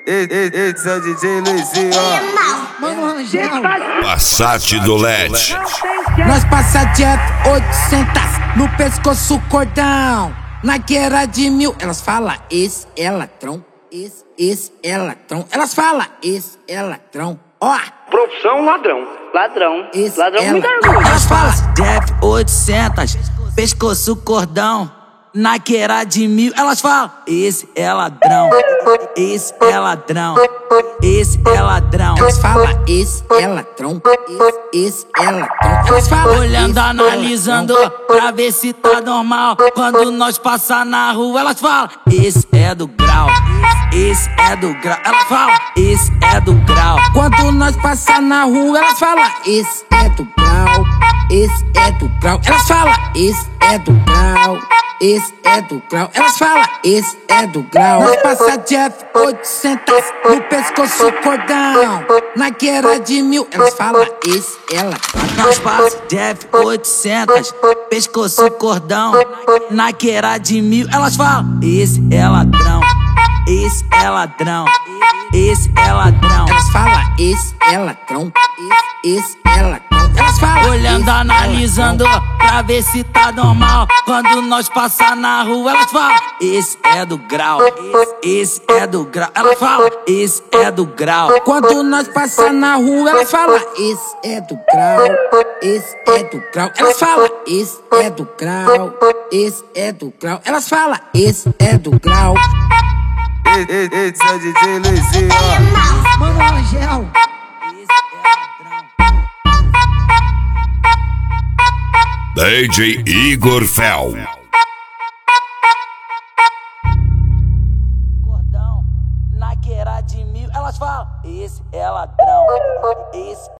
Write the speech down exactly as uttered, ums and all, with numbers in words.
Esse é o D J Luizinho, ó. Mano Rangel, Passat do L E D. nós passa de F oitocentos no pescoço cordão. Na guerra de mil, elas falam esse é ladrão, esse, esse é ladrão. Elas falam esse é ladrão, ó. Profissão ladrão. Ladrão. Esse ladrão é muito ladrão. orgulho. Elas falam De F oitocentos, pescoço cordão. Na guerra de mil, elas falam esse é ladrão, esse é ladrão, esse é ladrão. Elas falam esse é ladrão, esse, esse é ladrão. Elas falam Olhando, esse é analisando, ladrão. pra ver se tá normal. Quando nós passar na rua, elas falam esse é do grau, esse é do grau. Elas falam esse é do grau. Quando nós passar na rua, elas falam esse é do grau, esse é do grau. Elas falam esse é do grau, esse é do grau. Elas falam esse é do grau. Nós passa de F oitocentos no pescoço cordão. Na guerra de mil, elas falam esse é ladrão. Nós passa de F oitocentos, pescoço cordão. Na guerra de mil, elas falam esse é ladrão, esse é ladrão, esse é ladrão. Elas falam esse é ladrão, esse, esse é ladrão. Elas falam Olhando, esse é analisando, ladrão. pra ver se tá normal. Quando nós passar na rua, elas falam esse é do grau, esse é do grau. Elas falam esse é do grau. Quando nós passar na rua, elas falam esse é do grau, esse é do grau. Elas falam esse é do grau, esse é do grau. Elas falam esse é do grau. Esse é o D J Luizinho, ó. Mano Rangel, D J Igor Fel. Cordão, na guerra de mil, elas falam esse é ladrão, esse